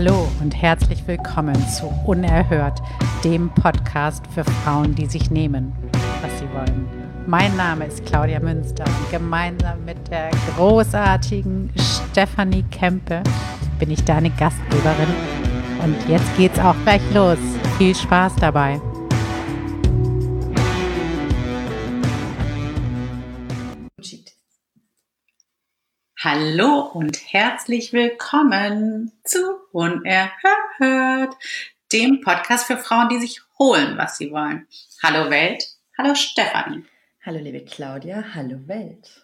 Hallo und herzlich willkommen zu Unerhört, dem Podcast für Frauen, die sich nehmen, was sie wollen. Mein Name ist Claudia Münster und gemeinsam mit der großartigen Stefanie Kempe bin ich deine Gastgeberin. Und jetzt geht's auch gleich los. Viel Spaß dabei. Hallo und herzlich willkommen zu Unerhört, dem Podcast für Frauen, die sich holen, was sie wollen. Hallo Welt, hallo Stefanie. Hallo liebe Claudia, hallo Welt.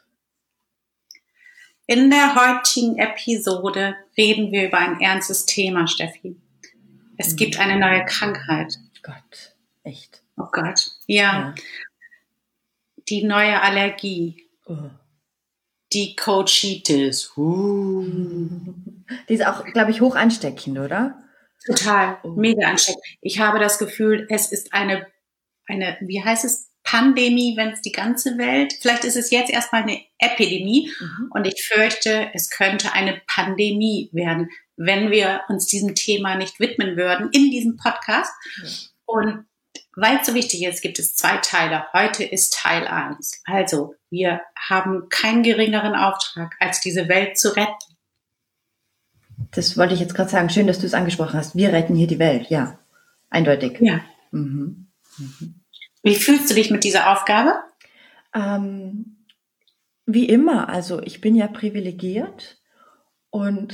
In der heutigen Episode reden wir über ein ernstes Thema, Steffi. Es gibt eine neue Krankheit. Gott, echt? Oh Gott, ja. Die neue Allergie. Oh. Die Coachitis. Die ist auch, glaube ich, hoch ansteckend, oder? Total, mega ansteckend. Ich habe das Gefühl, es ist eine, wie heißt es, Pandemie, wenn es die ganze Welt, vielleicht ist es jetzt erstmal eine Epidemie und ich fürchte, es könnte eine Pandemie werden, wenn wir uns diesem Thema nicht widmen würden in diesem Podcast. Ja. Und weil es so wichtig ist, gibt es 2 Teile. Heute ist Teil 1. Also, wir haben keinen geringeren Auftrag, als diese Welt zu retten. Das wollte ich jetzt gerade sagen. Schön, dass du es angesprochen hast. Wir retten hier die Welt. Ja, eindeutig. Ja. Wie fühlst du dich mit dieser Aufgabe? Wie immer. Also, ich bin ja privilegiert und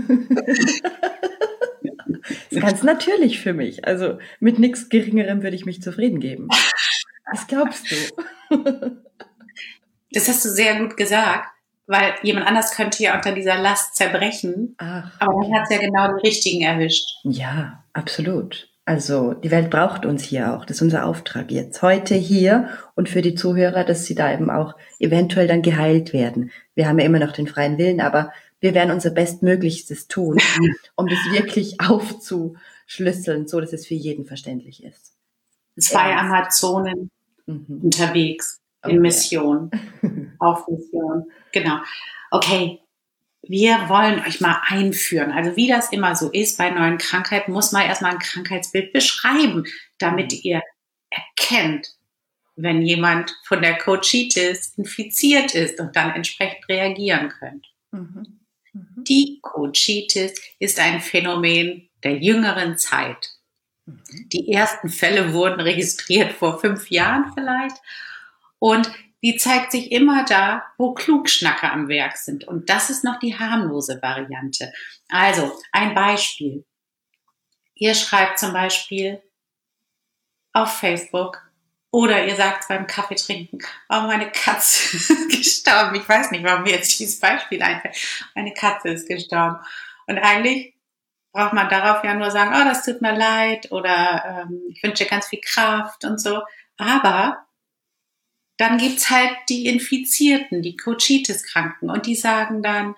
ist ganz natürlich für mich. Also mit nichts Geringerem würde ich mich zufrieden geben. Was glaubst du? Das hast du sehr gut gesagt, weil jemand anders könnte ja unter dieser Last zerbrechen. Ach, aber dann hat es ja genau den Richtigen erwischt. Ja, absolut. Also die Welt braucht uns hier auch. Das ist unser Auftrag jetzt. Heute hier und für die Zuhörer, dass sie da eben auch eventuell dann geheilt werden. Wir haben ja immer noch den freien Willen, aber wir werden unser Bestmöglichstes tun, um das wirklich aufzuschlüsseln, so dass es für jeden verständlich ist. 2 Amazonen unterwegs in Mission, auf Mission. Genau. Okay, wir wollen euch mal einführen. Also wie das immer so ist bei neuen Krankheiten, muss man erstmal ein Krankheitsbild beschreiben, damit ihr erkennt, wenn jemand von der Coachitis infiziert ist und dann entsprechend reagieren könnt. Die Coachitis ist ein Phänomen der jüngeren Zeit. Die ersten Fälle wurden registriert vor 5 Jahren vielleicht und die zeigt sich immer da, wo Klugschnacker am Werk sind. Und das ist noch die harmlose Variante. Also, ein Beispiel. Ihr schreibt zum Beispiel auf Facebook oder ihr sagt beim Kaffee trinken, oh, meine Katze ist gestorben. Ich weiß nicht, warum mir jetzt dieses Beispiel einfällt. Meine Katze ist gestorben. Und eigentlich braucht man darauf ja nur sagen, oh, das tut mir leid oder ich wünsche dir ganz viel Kraft und so. Aber dann gibt's halt die Infizierten, die Coachitis-Kranken und die sagen dann,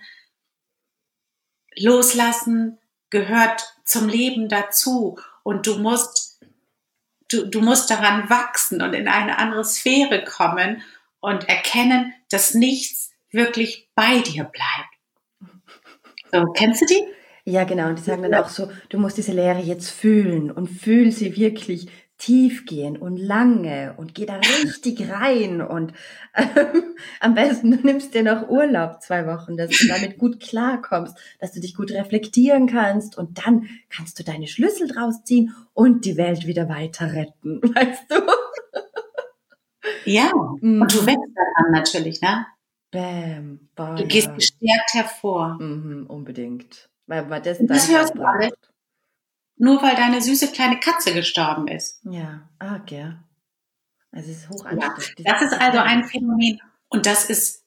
loslassen gehört zum Leben dazu und du musst daran wachsen und in eine andere Sphäre kommen und erkennen, dass nichts wirklich bei dir bleibt. So, kennst du die? Ja, genau. Und die sagen dann auch so, du musst diese Leere jetzt fühlen und fühl sie wirklich tief gehen und lange und geh da richtig rein und am besten du nimmst dir noch Urlaub 2 Wochen, dass du damit gut klarkommst, dass du dich gut reflektieren kannst und dann kannst du deine Schlüssel draus ziehen und die Welt wieder weiter retten, weißt du? Ja, und du wächst daran natürlich, ne? Bam, boah, du gehst gestärkt hervor. Unbedingt. Weil das hörst du alles, nur weil deine süße kleine Katze gestorben ist. Ja, gell. Also es ist hoch ansteckend. Ja, das ist also ein Phänomen und das ist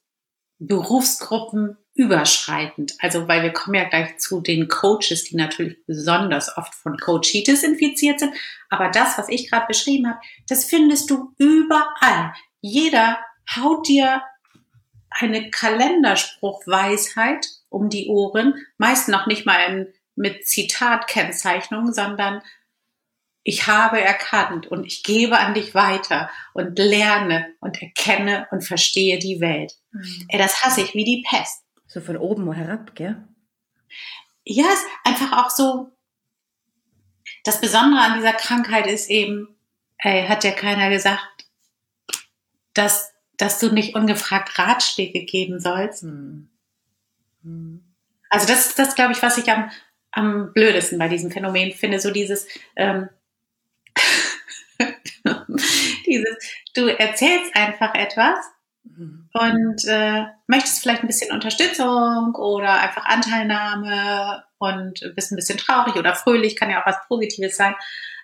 berufsgruppenüberschreitend. Also weil wir kommen ja gleich zu den Coaches, die natürlich besonders oft von Coachitis infiziert sind. Aber das, was ich gerade beschrieben habe, das findest du überall. Jeder haut dir eine Kalenderspruchweisheit um die Ohren, meist noch nicht mal mit Zitatkennzeichnung, sondern ich habe erkannt und ich gebe an dich weiter und lerne und erkenne und verstehe die Welt. Das hasse ich wie die Pest. So von oben herab, gell? ja, es ist einfach auch so, das Besondere an dieser Krankheit ist eben, hat ja keiner gesagt, dass du nicht ungefragt Ratschläge geben sollst. Also das ist das, glaube ich, was ich am blödesten bei diesem Phänomen finde, so dieses, du erzählst einfach etwas und möchtest vielleicht ein bisschen Unterstützung oder einfach Anteilnahme und bist ein bisschen traurig oder fröhlich, kann ja auch was Positives sein.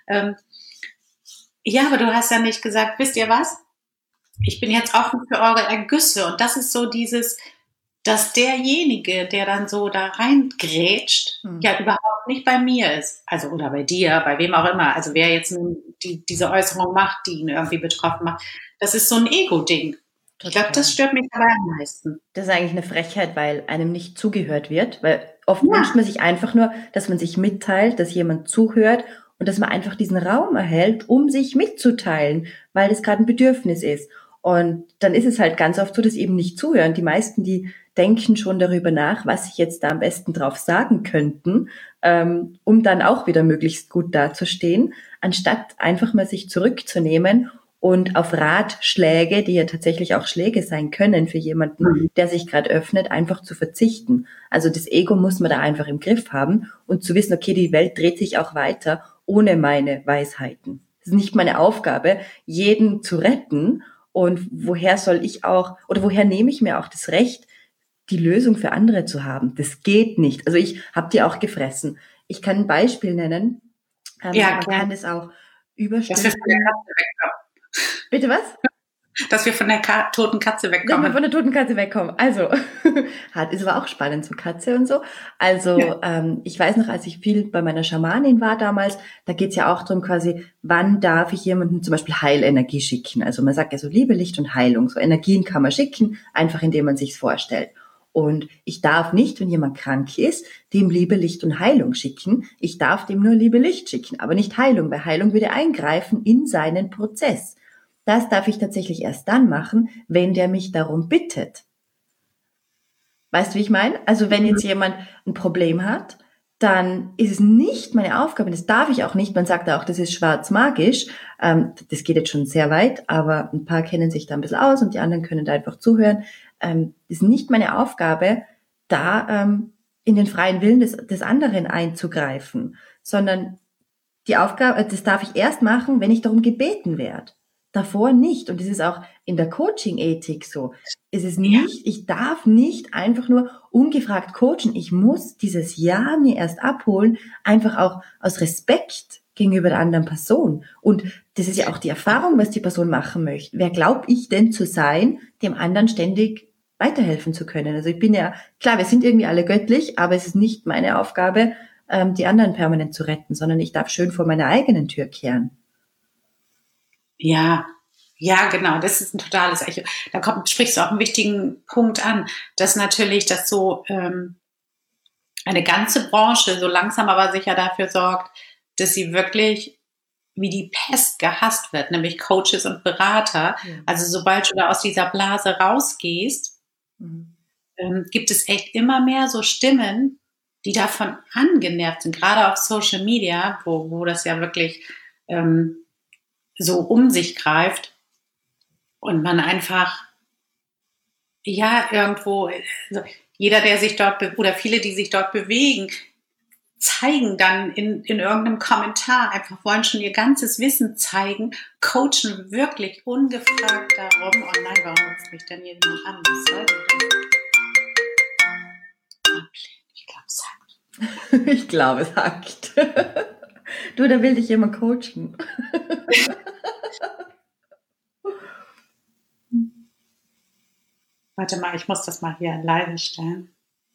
Ja, aber du hast ja nicht gesagt, wisst ihr was? Ich bin jetzt offen für eure Ergüsse. Und das ist so dieses, dass derjenige, der dann so da reingrätscht, ja überhaupt nicht bei mir ist. Also, oder bei dir, bei wem auch immer. Also, wer jetzt nun diese Äußerung macht, die ihn irgendwie betroffen macht. Das ist so ein Ego-Ding. Ich glaube, das stört mich dabei am meisten. Das ist eigentlich eine Frechheit, weil einem nicht zugehört wird. Weil oft wünscht man sich einfach nur, dass man sich mitteilt, dass jemand zuhört und dass man einfach diesen Raum erhält, um sich mitzuteilen, weil das gerade ein Bedürfnis ist. Und dann ist es halt ganz oft so, dass eben nicht zuhören. Die meisten, die denken schon darüber nach, was sie jetzt da am besten drauf sagen könnten, um dann auch wieder möglichst gut dazustehen, anstatt einfach mal sich zurückzunehmen und auf Ratschläge, die ja tatsächlich auch Schläge sein können für jemanden, der sich gerade öffnet, einfach zu verzichten. Also das Ego muss man da einfach im Griff haben und zu wissen, okay, die Welt dreht sich auch weiter ohne meine Weisheiten. Es ist nicht meine Aufgabe, jeden zu retten. Und woher soll ich auch, oder woher nehme ich mir auch das Recht, die Lösung für andere zu haben? Das geht nicht. Also ich habe die auch gefressen. Ich kann ein Beispiel nennen. Ja, man klar. kann es auch Dass wir überstülpen. von der Katze wegkommen. Bitte was? Dass wir von der toten Katze Dass wir wegkommen. von der toten Katze wegkommen. Also, ist aber auch spannend, so Katze und so. Also, ich weiß noch, als ich viel bei meiner Schamanin war damals, da geht's ja auch darum quasi, wann darf ich jemandem zum Beispiel Heilenergie schicken? Also man sagt ja so Liebe, Licht und Heilung. So Energien kann man schicken, einfach indem man sich's vorstellt. Und ich darf nicht, wenn jemand krank ist, dem Liebe, Licht und Heilung schicken. Ich darf dem nur Liebe, Licht schicken, aber nicht Heilung, weil Heilung würde eingreifen in seinen Prozess. Das darf ich tatsächlich erst dann machen, wenn der mich darum bittet. Weißt du, wie ich meine? Also wenn jetzt jemand ein Problem hat, dann ist es nicht meine Aufgabe, das darf ich auch nicht. Man sagt auch, das ist schwarzmagisch. Das geht jetzt schon sehr weit, aber ein paar kennen sich da ein bisschen aus und die anderen können da einfach zuhören. Ist nicht meine Aufgabe, da in den freien Willen des anderen einzugreifen, sondern die Aufgabe, das darf ich erst machen, wenn ich darum gebeten werde. Davor nicht. Und das ist auch in der Coaching-Ethik so. Es ist nicht, ich darf nicht einfach nur ungefragt coachen. Ich muss dieses Ja mir erst abholen, einfach auch aus Respekt gegenüber der anderen Person. Und das ist ja auch die Erfahrung, was die Person machen möchte. Wer glaube ich denn zu sein, dem anderen ständig weiterhelfen zu können? Also ich bin ja, klar, wir sind irgendwie alle göttlich, aber es ist nicht meine Aufgabe, die anderen permanent zu retten, sondern ich darf schön vor meiner eigenen Tür kehren. Ja, ja, genau. Das ist ein totales Echo. Sprichst du auch einen wichtigen Punkt an, dass natürlich das so eine ganze Branche so langsam aber sicher dafür sorgt, dass sie wirklich wie die Pest gehasst wird, nämlich Coaches und Berater. Ja. Also sobald du da aus dieser Blase rausgehst, gibt es echt immer mehr so Stimmen, die davon angenervt sind, gerade auf Social Media, wo das ja wirklich so um sich greift und man einfach, ja, irgendwo, also jeder, der sich dort, oder viele, die sich dort bewegen, zeigen dann in irgendeinem Kommentar, einfach wollen schon ihr ganzes Wissen zeigen, coachen wirklich ungefragt darum, oh nein, warum ruft mich denn jemand an? Was soll denn das? Ich glaube, es hackt. Ich glaube, es hackt. Du, da will dich jemand coachen. Warte mal, ich muss das mal hier leise stellen.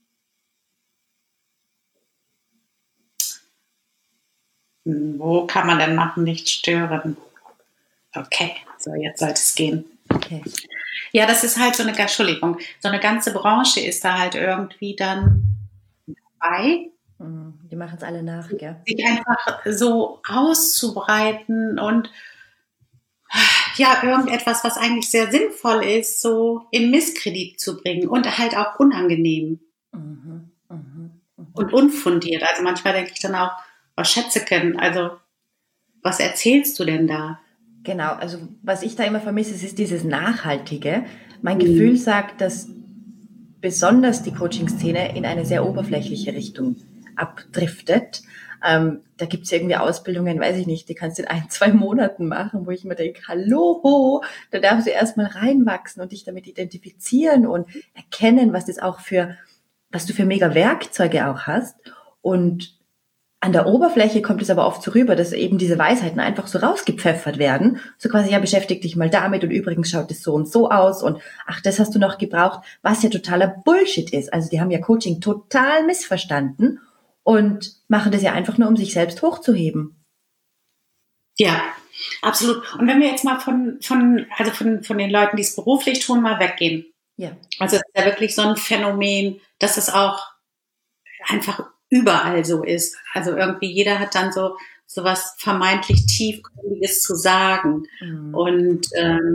Wo kann man denn machen, nicht stören? Okay, so jetzt sollte es gehen. Okay. Ja, das ist halt so eine, Entschuldigung, so eine ganze Branche ist da halt irgendwie dann dabei. Die machen es alle nach, gell? Sich einfach so auszubreiten und ja, irgendetwas, was eigentlich sehr sinnvoll ist, so in Misskredit zu bringen und halt auch unangenehm. und unfundiert. Also manchmal denke ich dann auch, was Schätzeken, also was erzählst du denn da? Genau, also was ich da immer vermisse, ist dieses Nachhaltige. Mein Gefühl sagt, dass besonders die Coaching-Szene in eine sehr oberflächliche Richtung abdriftet. Da gibt es irgendwie Ausbildungen, weiß ich nicht, die kannst du in 1, 2 Monaten machen, wo ich mir denke, hallo, da darfst du erstmal reinwachsen und dich damit identifizieren und erkennen, was du für mega Werkzeuge auch hast. Und an der Oberfläche kommt es aber oft so rüber, dass eben diese Weisheiten einfach so rausgepfeffert werden. So quasi, ja, beschäftig dich mal damit und übrigens schaut es so und so aus und ach, das hast du noch gebraucht, was ja totaler Bullshit ist. Also die haben ja Coaching total missverstanden und machen das ja einfach nur, um sich selbst hochzuheben. Ja, absolut. Und wenn wir jetzt mal von den Leuten, die es beruflich tun, mal weggehen. Ja. Also es ist ja wirklich so ein Phänomen, dass es auch einfach überall so ist. Also irgendwie jeder hat dann so was vermeintlich Tiefgründiges zu sagen. Und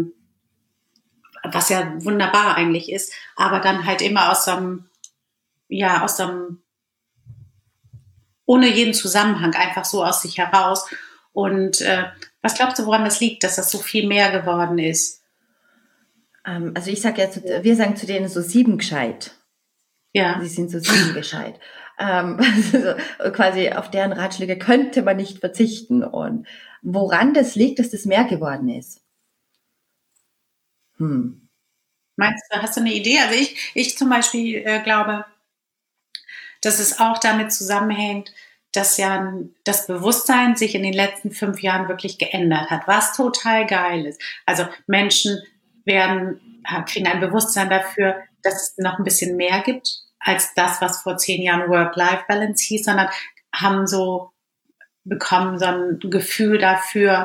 was ja wunderbar eigentlich ist, aber dann halt immer aus so einem, ohne jeden Zusammenhang, einfach so aus sich heraus. Und was glaubst du, woran das liegt, dass das so viel mehr geworden ist? Also ich sage ja, wir sagen zu denen so 7 gescheit. Ja. Sie sind so 7 gescheit. Also quasi auf deren Ratschläge könnte man nicht verzichten. Und woran das liegt, dass das mehr geworden ist? Meinst du, hast du eine Idee? Also ich zum Beispiel glaube, dass es auch damit zusammenhängt, dass ja das Bewusstsein sich in den letzten 5 Jahren wirklich geändert hat, was total geil ist. Also Menschen kriegen ein Bewusstsein dafür, dass es noch ein bisschen mehr gibt als das, was vor 10 Jahren Work-Life-Balance hieß, sondern bekommen so ein Gefühl dafür,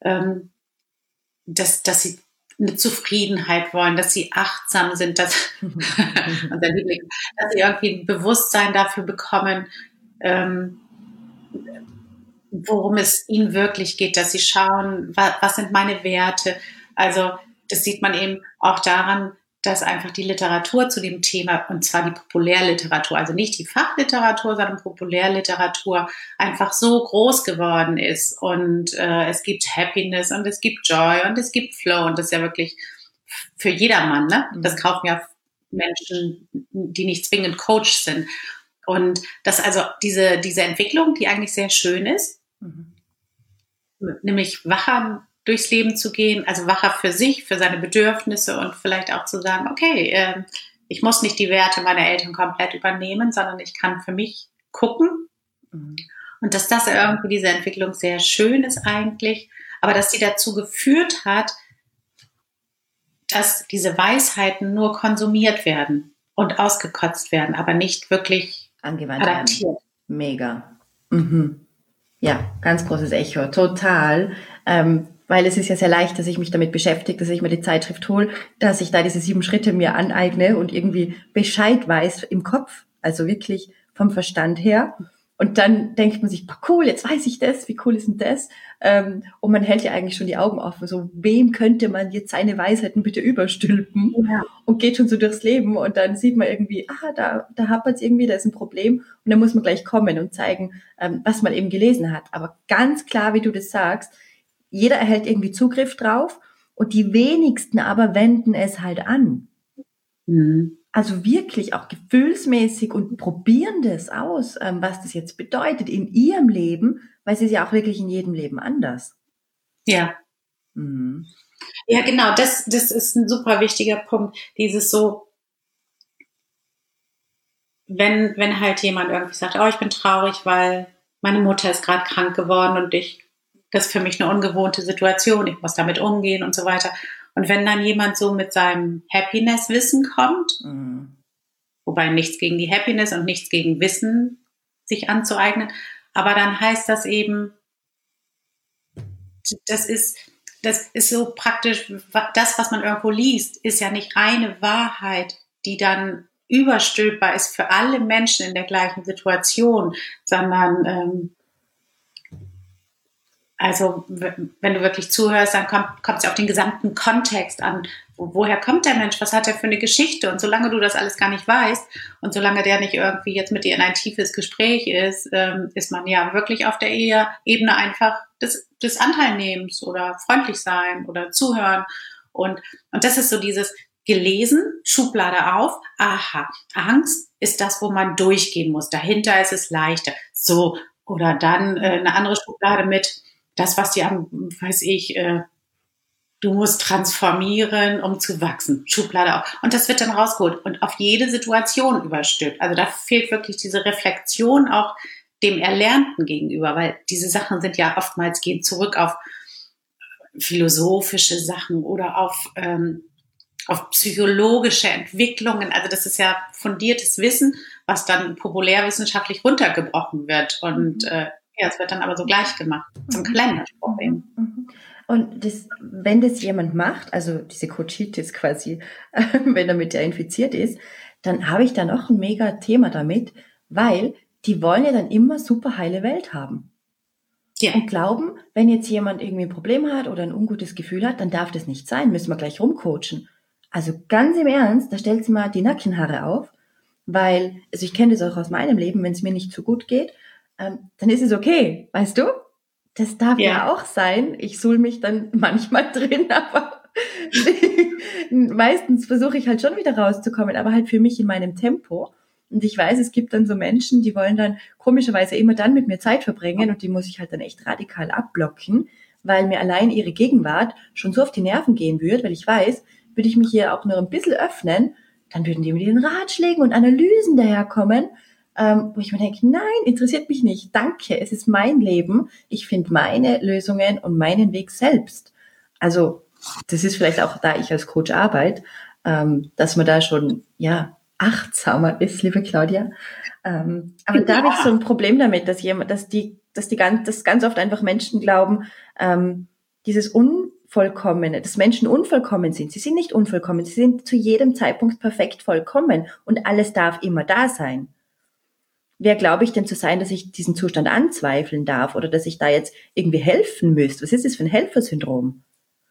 dass sie eine Zufriedenheit wollen, dass sie achtsam sind, dass sie irgendwie ein Bewusstsein dafür bekommen, worum es ihnen wirklich geht, dass sie schauen, was sind meine Werte. Also das sieht man eben auch daran, dass einfach die Literatur zu dem Thema, und zwar die Populärliteratur, also nicht die Fachliteratur, sondern Populärliteratur, einfach so groß geworden ist. Und es gibt Happiness und es gibt Joy und es gibt Flow und das ist ja wirklich für jedermann, ne? Das kaufen ja Menschen, die nicht zwingend Coach sind. Und das also diese Entwicklung, die eigentlich sehr schön ist, nämlich wacher durchs Leben zu gehen, also wacher für sich, für seine Bedürfnisse und vielleicht auch zu sagen, okay, ich muss nicht die Werte meiner Eltern komplett übernehmen, sondern ich kann für mich gucken. Und dass das irgendwie diese Entwicklung sehr schön ist eigentlich, aber dass sie dazu geführt hat, dass diese Weisheiten nur konsumiert werden und ausgekotzt werden, aber nicht wirklich angewandt adaptiert. Werden. Mega. Ja, ganz großes Echo, total. Weil es ist ja sehr leicht, dass ich mich damit beschäftige, dass ich mir die Zeitschrift hole, dass ich da diese 7 Schritte mir aneigne und irgendwie Bescheid weiß im Kopf, also wirklich vom Verstand her. Und dann denkt man sich, cool, jetzt weiß ich das, wie cool ist denn das? Und man hält ja eigentlich schon die Augen offen, so wem könnte man jetzt seine Weisheiten bitte überstülpen? Ja. Und geht schon so durchs Leben und dann sieht man irgendwie, da hapert es irgendwie, da ist ein Problem und dann muss man gleich kommen und zeigen, was man eben gelesen hat. Aber ganz klar, wie du das sagst, jeder erhält irgendwie Zugriff drauf und die wenigsten aber wenden es halt an. Also wirklich auch gefühlsmäßig und probieren das aus, was das jetzt bedeutet in ihrem Leben, weil es ist ja auch wirklich in jedem Leben anders. Ja. Ja, genau, das ist ein super wichtiger Punkt. Dieses so, wenn halt jemand irgendwie sagt, ich bin traurig, weil meine Mutter ist gerade krank geworden und das ist für mich eine ungewohnte Situation, ich muss damit umgehen und so weiter. Und wenn dann jemand so mit seinem Happiness-Wissen kommt, wobei nichts gegen die Happiness und nichts gegen Wissen sich anzueignen, aber dann heißt das eben, das ist so praktisch, das, was man irgendwo liest, ist ja nicht eine Wahrheit, die dann überstülpbar ist für alle Menschen in der gleichen Situation, sondern Also wenn du wirklich zuhörst, dann kommt es auf den gesamten Kontext an. Woher kommt der Mensch? Was hat er für eine Geschichte? Und solange du das alles gar nicht weißt und solange der nicht irgendwie jetzt mit dir in ein tiefes Gespräch ist man ja wirklich auf der Ebene einfach des Anteilnehmens oder freundlich sein oder zuhören. Und das ist so dieses gelesen, Schublade auf, aha, Angst ist das, wo man durchgehen muss. Dahinter ist es leichter. So, oder dann eine andere Schublade mit das, was dir du musst transformieren, um zu wachsen. Schublade auf. Und das wird dann rausgeholt und auf jede Situation überstülpt. Also da fehlt wirklich diese Reflexion auch dem Erlernten gegenüber, weil diese Sachen sind ja oftmals, gehen zurück auf philosophische Sachen oder auf psychologische Entwicklungen. Also das ist ja fundiertes Wissen, was dann populärwissenschaftlich runtergebrochen wird. Und es wird dann aber so gleich gemacht, zum Kalenderspruch eben. Und wenn das jemand macht, also diese Coachitis quasi, wenn er mit der infiziert ist, dann habe ich dann auch ein mega Thema damit, weil die wollen ja dann immer super heile Welt haben. Ja. Und glauben, wenn jetzt jemand irgendwie ein Problem hat oder ein ungutes Gefühl hat, dann darf das nicht sein, müssen wir gleich rumcoachen. Also ganz im Ernst, da stellt sie mal die Nackenhaare auf, weil, also ich kenne das auch aus meinem Leben, wenn es mir nicht so gut geht, dann ist es okay, weißt du? Das darf ja auch sein. Ich suhl mich dann manchmal drin, aber meistens versuche ich halt schon wieder rauszukommen, aber halt für mich in meinem Tempo. Und ich weiß, es gibt dann so Menschen, die wollen dann komischerweise immer dann mit mir Zeit verbringen und die muss ich halt dann echt radikal abblocken, weil mir allein ihre Gegenwart schon so auf die Nerven gehen würde, weil ich weiß, würde ich mich hier auch nur ein bisschen öffnen, dann würden die mit ihren Ratschlägen und Analysen daherkommen, wo ich mir denke, nein, interessiert mich nicht, danke, es ist mein Leben, ich finde meine Lösungen und meinen Weg selbst. Also das ist vielleicht auch, da ich als Coach arbeite, dass man da schon, achtsamer ist, liebe Claudia. Aber da habe ich so ein Problem damit, dass ganz oft einfach Menschen glauben, dieses Unvollkommene, dass Menschen unvollkommen sind. Sie sind nicht unvollkommen, sie sind zu jedem Zeitpunkt perfekt vollkommen und alles darf immer da sein. Wer glaube ich denn zu sein, dass ich diesen Zustand anzweifeln darf oder dass ich da jetzt irgendwie helfen müsste? Was ist das für ein Helfersyndrom?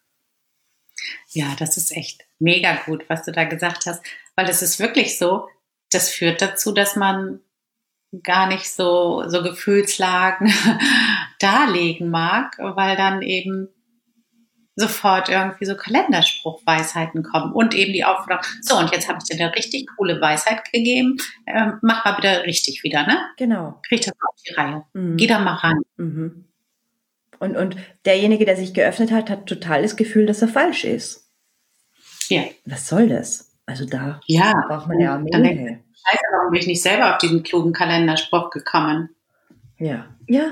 Ja, das ist echt mega gut, was du da gesagt hast, weil es ist wirklich so, das führt dazu, dass man gar nicht so Gefühlslagen darlegen mag, weil dann eben sofort irgendwie so Kalenderspruchweisheiten kommen und eben die Aufforderung, so und jetzt habe ich dir eine richtig coole Weisheit gegeben, mach mal bitte richtig wieder, ne? Genau. Krieg das auf die Reihe. Geh da mal ran. Mhm. Und derjenige, der sich geöffnet hat, hat total das Gefühl, dass er falsch ist. Ja. Was soll das? Also da braucht man ja Armee. Scheiße, warum bin ich nicht selber auf diesen klugen Kalenderspruch gekommen? Ja.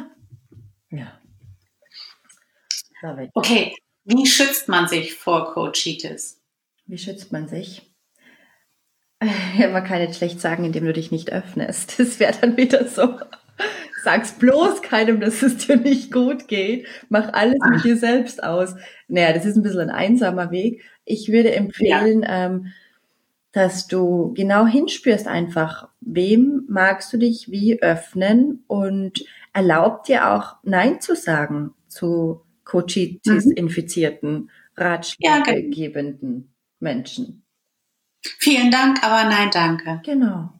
Okay, wie schützt man sich vor Coachitis? Wie schützt man sich? Man kann jetzt schlecht sagen, indem du dich nicht öffnest. Das wäre dann wieder so. Sag's bloß keinem, dass es dir nicht gut geht. Mach alles mit dir selbst aus. Naja, das ist ein bisschen ein einsamer Weg. Ich würde empfehlen, dass du genau hinspürst einfach, wem magst du dich wie öffnen und erlaubt dir auch Nein zu sagen zu Coachitis-infizierten, ratschlaggebenden Menschen. Vielen Dank, aber nein, danke. Genau.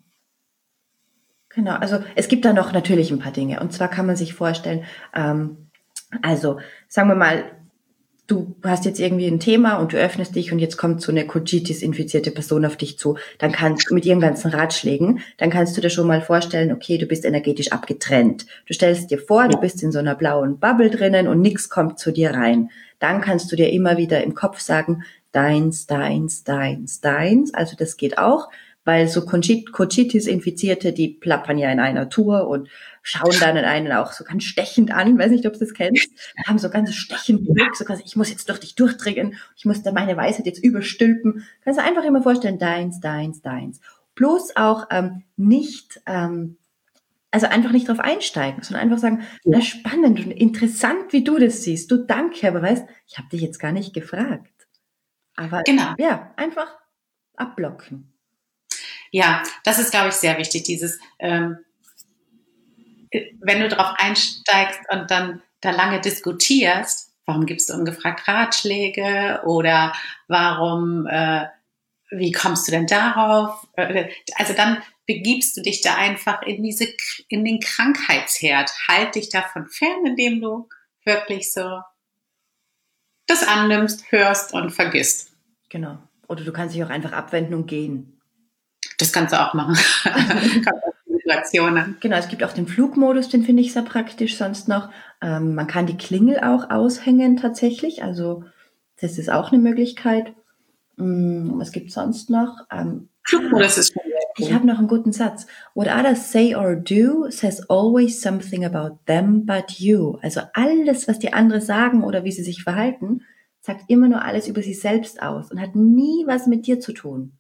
Also es gibt da noch natürlich ein paar Dinge. Und zwar kann man sich vorstellen, also sagen wir mal, du hast jetzt irgendwie ein Thema und du öffnest dich und jetzt kommt so eine Coachitis-infizierte Person auf dich zu. Dann kannst du mit ihren ganzen Ratschlägen, dann kannst du dir schon mal vorstellen, okay, du bist energetisch abgetrennt. Du stellst dir vor, du bist in so einer blauen Bubble drinnen und nichts kommt zu dir rein. Dann kannst du dir immer wieder im Kopf sagen, deins, deins, deins, deins. Also das geht auch, weil so Coachitis-Infizierte, die plappern ja in einer Tour und schauen dann einen auch so ganz stechend an, weiß nicht, ob du das kennst, haben so ganz stechenden Blick, so ganz, ich muss jetzt durch dich durchdringen, ich muss da meine Weisheit jetzt überstülpen. Kannst du einfach immer vorstellen, deins, deins, deins. Bloß auch nicht, also einfach nicht drauf einsteigen, sondern einfach sagen, na spannend und interessant, wie du das siehst. Du, danke, aber weißt, ich habe dich jetzt gar nicht gefragt. Aber ja, einfach abblocken. Ja, das ist, glaube ich, sehr wichtig, dieses, wenn du drauf einsteigst und dann da lange diskutierst, warum gibst du ungefragt Ratschläge oder warum, wie kommst du denn darauf? Also dann begibst du dich da einfach in den Krankheitsherd. Halt dich davon fern, indem du wirklich so das annimmst, hörst und vergisst. Genau. Oder du kannst dich auch einfach abwenden und gehen. Das kannst du auch machen. Situationen. Genau, es gibt auch den Flugmodus, den finde ich sehr praktisch sonst noch. Man kann die Klingel auch aushängen tatsächlich, also das ist auch eine Möglichkeit. Was gibt es sonst noch? Flugmodus ist schon sehr cool. Ich habe noch einen guten Satz. What others say or do says always something about them but you. Also alles, was die anderen sagen oder wie sie sich verhalten, sagt immer nur alles über sie selbst aus und hat nie was mit dir zu tun.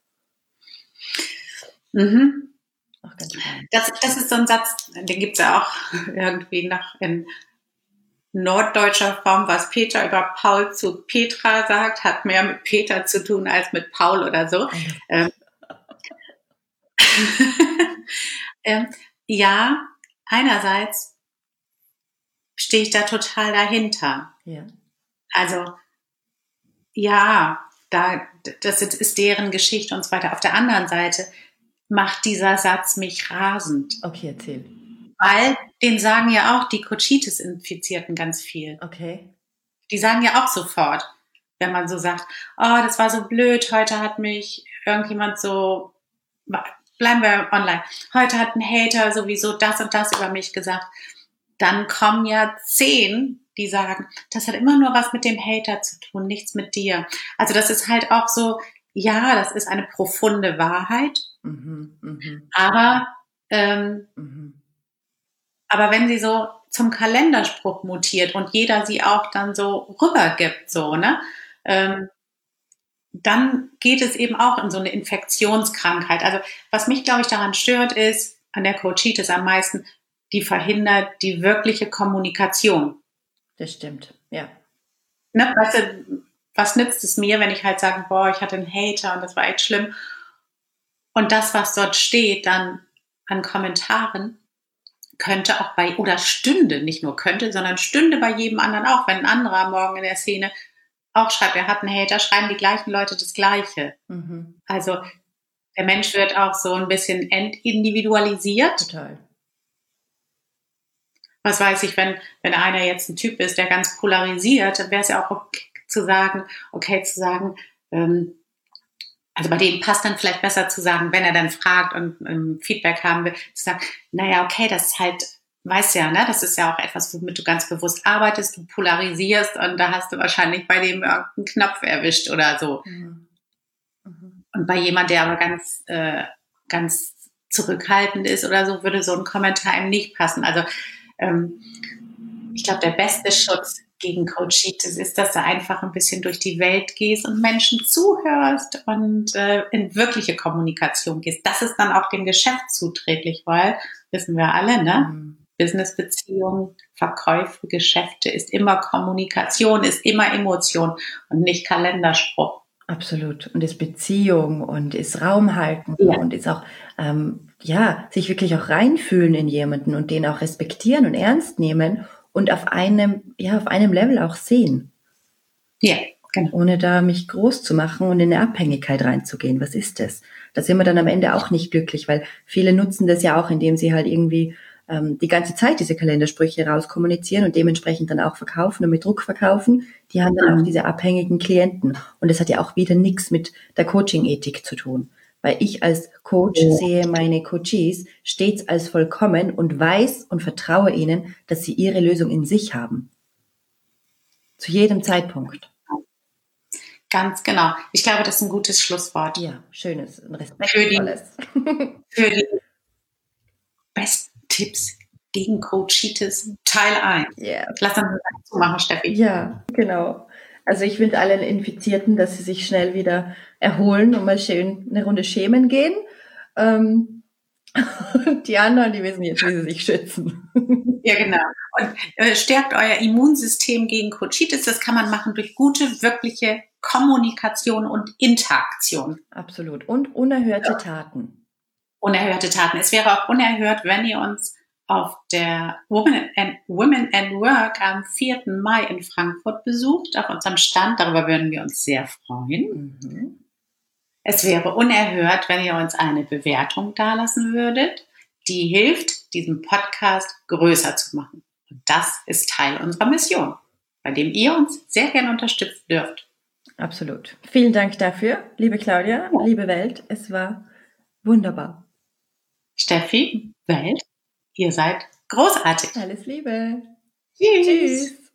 Mhm. Das ist so ein Satz, den gibt es ja auch irgendwie noch in norddeutscher Form, was Peter über Paul zu Petra sagt, hat mehr mit Peter zu tun als mit Paul oder so. Ja, einerseits stehe ich da total dahinter. Ja. Also, ja, das ist deren Geschichte und so weiter. Auf der anderen Seite macht dieser Satz mich rasend. Okay, erzähl. Weil, den sagen ja auch die Cochitis-Infizierten ganz viel. Okay. Die sagen ja auch sofort, wenn man so sagt, oh, das war so blöd, heute hat mich irgendjemand so, bleiben wir online, heute hat ein Hater sowieso das und das über mich gesagt. Dann kommen ja 10, die sagen, das hat immer nur was mit dem Hater zu tun, nichts mit dir. Also das ist halt auch so, ja, das ist eine profunde Wahrheit, aber aber wenn sie so zum Kalenderspruch mutiert und jeder sie auch dann so rübergibt, so, ne, dann geht es eben auch in so eine Infektionskrankheit. Also was mich, glaube ich, daran stört, ist, an der Cochitis am meisten, die verhindert die wirkliche Kommunikation. Das stimmt, ja. Ne, weißt du, was nützt es mir, wenn ich halt sage, boah, ich hatte einen Hater und das war echt schlimm. Und das, was dort steht, dann an Kommentaren, könnte auch oder stünde, nicht nur könnte, sondern stünde bei jedem anderen auch. Wenn ein anderer morgen in der Szene auch schreibt, er hat einen Hater, schreiben die gleichen Leute das Gleiche. Also der Mensch wird auch so ein bisschen entindividualisiert. Total. Was weiß ich, wenn einer jetzt ein Typ ist, der ganz polarisiert, dann wäre es ja auch okay zu sagen, also bei dem passt dann vielleicht besser zu sagen, wenn er dann fragt und Feedback haben will, zu sagen, naja, okay, das ist halt, weißt ja, ne, das ist ja auch etwas, womit du ganz bewusst arbeitest, du polarisierst und da hast du wahrscheinlich bei dem irgendeinen Knopf erwischt oder so. Und bei jemand, der aber ganz zurückhaltend ist oder so, würde so ein Kommentar ihm nicht passen. Also ich glaube, der beste Schutz gegen Cochitis ist, dass du einfach ein bisschen durch die Welt gehst und Menschen zuhörst und in wirkliche Kommunikation gehst. Das ist dann auch dem Geschäft zuträglich, weil, wissen wir alle, ne? Businessbeziehungen, Verkäufe, Geschäfte ist immer Kommunikation, ist immer Emotion und nicht Kalenderspruch. Absolut. Und ist Beziehung und ist Raum halten und ist auch, sich wirklich auch reinfühlen in jemanden und den auch respektieren und ernst nehmen und auf einem Level auch sehen. Ja, genau. Ohne da mich groß zu machen und in eine Abhängigkeit reinzugehen. Was ist das? Da sind wir dann am Ende auch nicht glücklich, weil viele nutzen das ja auch, indem sie halt irgendwie die ganze Zeit diese Kalendersprüche rauskommunizieren und dementsprechend dann auch verkaufen und mit Druck verkaufen. Die haben dann auch diese abhängigen Klienten. Und das hat ja auch wieder nichts mit der Coaching-Ethik zu tun. Weil ich als Coach sehe meine Coaches stets als vollkommen und weiß und vertraue ihnen, dass sie ihre Lösung in sich haben. Zu jedem Zeitpunkt. Ganz genau. Ich glaube, das ist ein gutes Schlusswort. Ja, schönes und respektvolles. Für die besten Tipps gegen Cochitis Teil 1. Yeah. Lass uns das so machen, Steffi. Ja, genau. Also ich wünsche allen Infizierten, dass sie sich schnell wieder erholen und mal schön eine Runde schämen gehen. Und die anderen, die wissen jetzt, wie sie sich schützen. Ja, genau. Und stärkt euer Immunsystem gegen Cochitis. Das kann man machen durch gute, wirkliche Kommunikation und Interaktion. Absolut. Und unerhörte Taten. Unerhörte Taten. Es wäre auch unerhört, wenn ihr uns auf der Women and Work am 4. Mai in Frankfurt besucht, auf unserem Stand. Darüber würden wir uns sehr freuen. Mhm. Es wäre unerhört, wenn ihr uns eine Bewertung dalassen würdet, die hilft, diesen Podcast größer zu machen. Und das ist Teil unserer Mission, bei dem ihr uns sehr gerne unterstützen dürft. Absolut. Vielen Dank dafür, liebe Claudia, liebe Welt. Es war wunderbar. Steffi, Welt, ihr seid großartig. Alles Liebe. Tschüss.